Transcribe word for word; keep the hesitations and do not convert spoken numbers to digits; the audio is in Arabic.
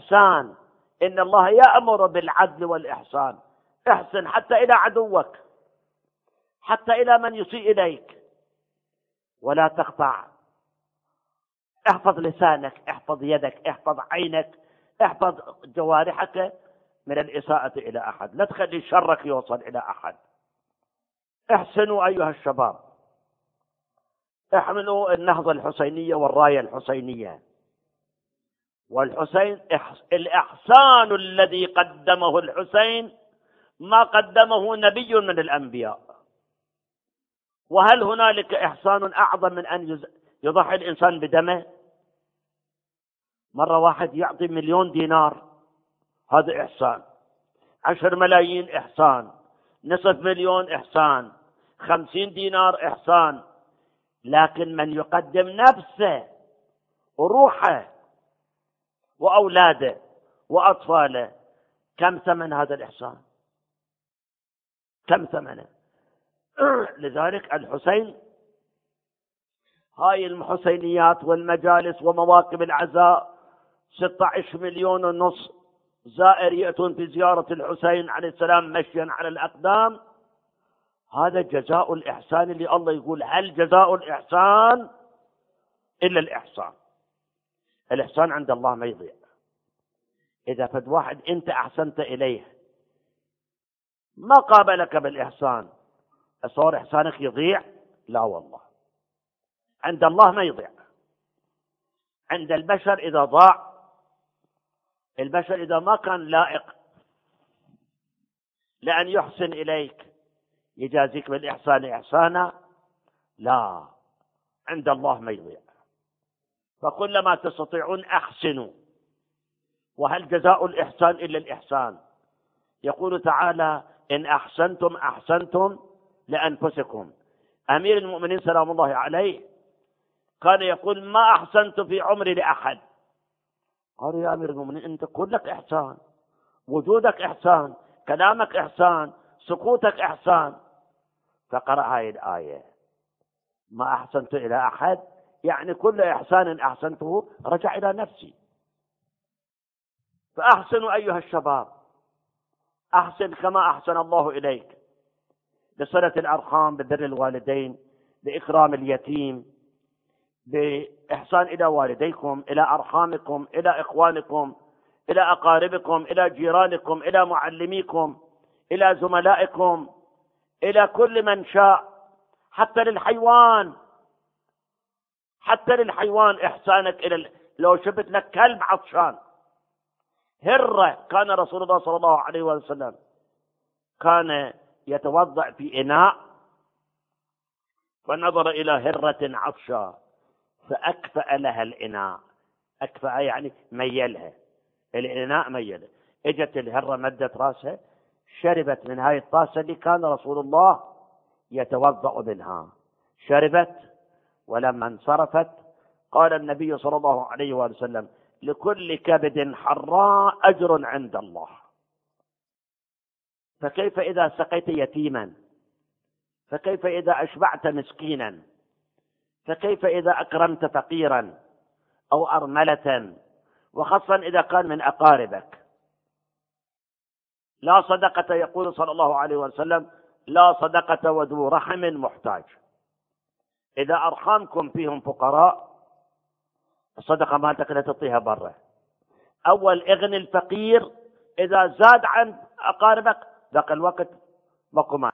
الإحسان. إن الله يأمر بالعدل والإحسان. احسن حتى إلى عدوك، حتى إلى من يسيء إليك، ولا تقطع. احفظ لسانك، احفظ يدك، احفظ عينك، احفظ جوارحك من الإساءة إلى أحد. لا تخلي شرك يوصل إلى أحد. احسنوا أيها الشباب، احملوا النهضة الحسينية والراية الحسينية. والحسين الإحسان الذي قدمه الحسين ما قدمه نبي من الأنبياء. وهل هنالك إحسان أعظم من أن يضحي الإنسان بدمه؟ مرة واحد يعطي مليون دينار، هذا إحسان. عشر ملايين إحسان، نصف مليون إحسان، خمسين دينار إحسان. لكن من يقدم نفسه وروحه وأولاده وأطفاله، كم ثمن هذا الإحسان؟ كم ثمنه؟ لذلك الحسين، هاي الحسينيات والمجالس ومواكب العزاء، ستة عشر مليون ونص زائر يأتون في زيارة الحسين عليه السلام مشيا على الأقدام. هذا جزاء الإحسان اللي الله يقول هل جزاء الإحسان إلا الإحسان. الإحسان عند الله ما يضيع. إذا فد واحد أنت أحسنت إليه ما قابلك بالإحسان، أصور إحسانك يضيع؟ لا والله، عند الله ما يضيع. عند البشر إذا ضاع، البشر إذا ما كان لائق لأن يحسن إليك يجازيك بالإحسان إحسانا، لا، عند الله ما يضيع. فكل ما تستطيعون أحسنوا. وهل جزاء الإحسان إلا الإحسان؟ يقول تعالى إن أحسنتم أحسنتم لأنفسكم. أمير المؤمنين سلام الله عليه كان يقول ما أحسنت في عمري لأحد. قالوا يا أمير المؤمنين أنت كلك إحسان، وجودك إحسان، كلامك إحسان، سكوتك إحسان. فقرأ هذه الآية ما أحسنت إلى أحد، يعني كل إحسان أحسنته رجع إلى نفسي. فأحسنوا أيها الشباب، أحسن كما أحسن الله إليك، بصلة الأرحام، ببر الوالدين، بإكرام اليتيم، بإحسان إلى والديكم، إلى أرحامكم، إلى إخوانكم، إلى أقاربكم، إلى جيرانكم، إلى معلميكم، إلى زملائكم، إلى كل من شاء، حتى للحيوان. حتى للحيوان إحسانك إلى، لو شفت لك كلب عطشان، هرة، كان رسول الله صلى الله عليه وسلم كان يتوضأ في إناء فنظر إلى هرة عطشى فأكفأ لها الإناء. أكفأ يعني ميلها، الإناء ميلها. اجت الهرة مدت راسها شربت من هاي الطاسة اللي كان رسول الله يتوضأ منها، شربت. ولما انصرفت قال النبي صلى الله عليه وسلم لكل كبد حراء أجر عند الله. فكيف إذا سقيت يتيما؟ فكيف إذا أشبعت مسكينا؟ فكيف إذا أكرمت فقيرا أو أرملة، وخاصة إذا كان من أقاربك؟ لا صدقة، يقول صلى الله عليه وسلم لا صدقة وذو رحم محتاج. إذا أرحامكم فيهم فقراء، الصدقة ما تقدر تعطيها برا. أول اغني الفقير، إذا زاد عن أقاربك ذاك الوقت ماكو